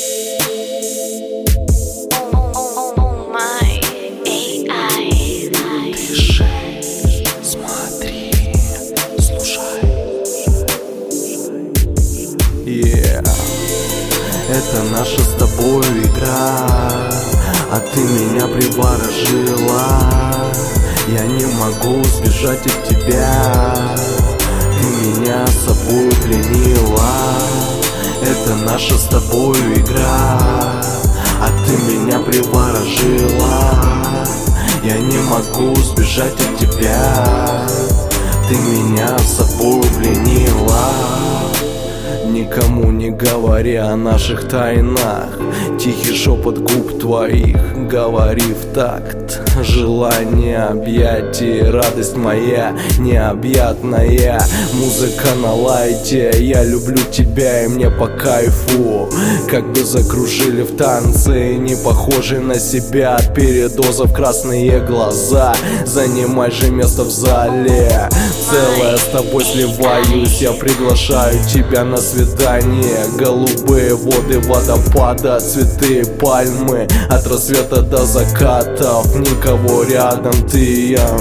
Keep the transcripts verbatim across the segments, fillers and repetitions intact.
Yeah. Это наша с тобой игра, а ты меня приворожила. Я не могу сбежать от тебя, ты меня с собой пленила. Это наша с тобой игра, а ты меня приворожила. Я не могу сбежать от тебя, ты меня с собой пленила. Никому не говори о наших тайнах, тихий шепот губ твоих, говори в такт. Желание объятий, радость моя необъятная. Музыка на лайте, я люблю тебя и мне по кайфу. Как бы закружили в танце, не похожи на себя. От передозов красные глаза, занимай же место в зале. Целая с тобой сливаюсь, я приглашаю тебя на свидание. Голубые воды водопада, цветы пальмы, от рассвета до закатов. Никого рядом, ты и я.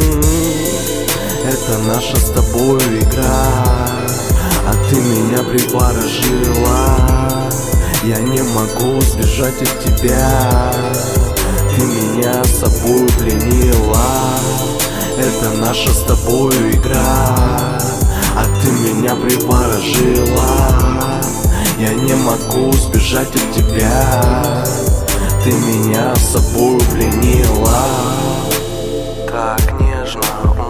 Это наша с тобой игра, а ты меня приворожила. Я не могу сбежать от тебя, ты меня с собой пленила. Это наша с тобой игра, а ты меня приворожила. Я не могу сбежать от тебя, ты меня с собой пленила. Так нежно,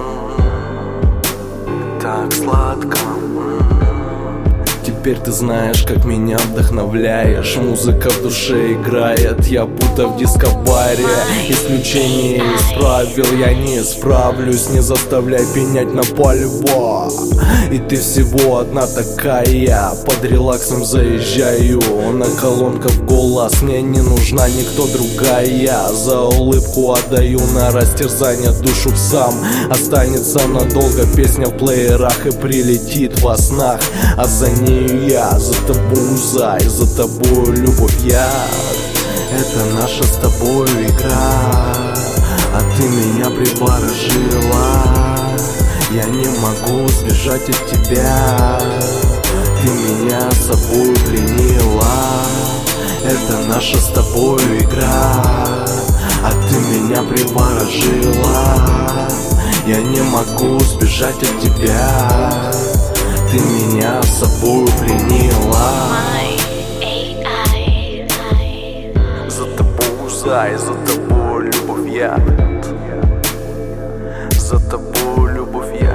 м-м, так сладко, м-м. Теперь ты знаешь, как меня вдохновляешь. Музыка в душе играет, я будто в дискобаре. Исключение из правил, я не справлюсь. Не заставляй пенять на пальво. И ты всего одна такая. Под релаксом заезжаю, на колонках голос. Мне не нужна никто другая. За улыбку отдаю на растерзание душу сам. Останется надолго песня в плеерах и прилетит во снах. А за нею я, за тобой зай, за тобой любовь я. Это наша с тобой игра, а ты меня приворожила. Я не могу сбежать от тебя, ты меня с собой пленила. Это наша с тобой игра, а ты меня приворожила. Я не могу сбежать от тебя, ты меня с собой пленила. За тобой зай, за тобой любовь я. За тобой любовь я.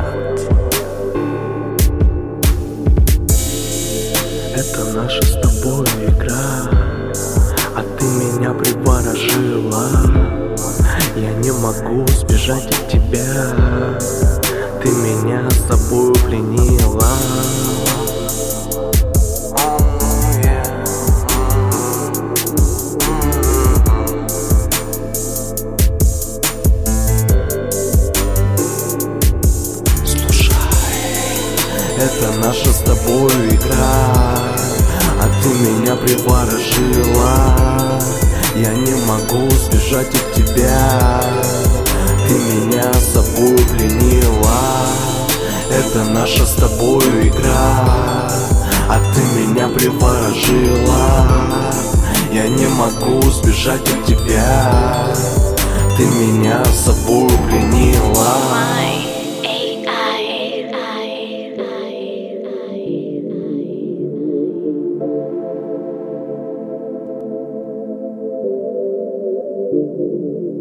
Это наша с тобой игра, а ты меня приворожила. Я не могу сбежать от тебя, ты меня с собой пленила. Это наша с тобой игра, а ты меня приворожила. Я не могу сбежать от тебя, ты меня с собой пленила. Это наша с тобой игра, а ты меня приворожила. Я не могу сбежать от тебя, ты меня с собой пленила. Thank you.